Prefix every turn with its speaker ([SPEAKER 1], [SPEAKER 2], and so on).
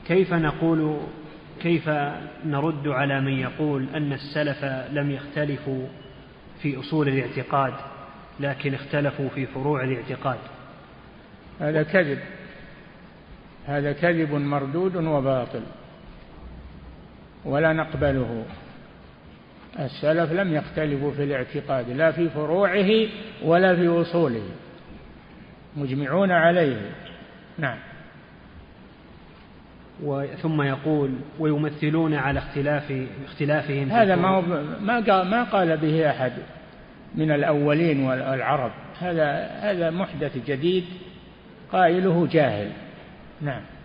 [SPEAKER 1] كيف نرد على من يقول أن السلف لم يختلفوا في أصول الاعتقاد لكن اختلفوا في فروع الاعتقاد؟
[SPEAKER 2] هذا كذب مردود وباطل ولا نقبله. السلف لم يختلفوا في الاعتقاد لا في فروعه ولا في أصوله، مجمعون عليه. نعم.
[SPEAKER 1] ثم يقول ويمثلون على اختلافهم.
[SPEAKER 2] هذا ما قال به أحد من الأولين والعرب، هذا محدث جديد قائله جاهل. نعم.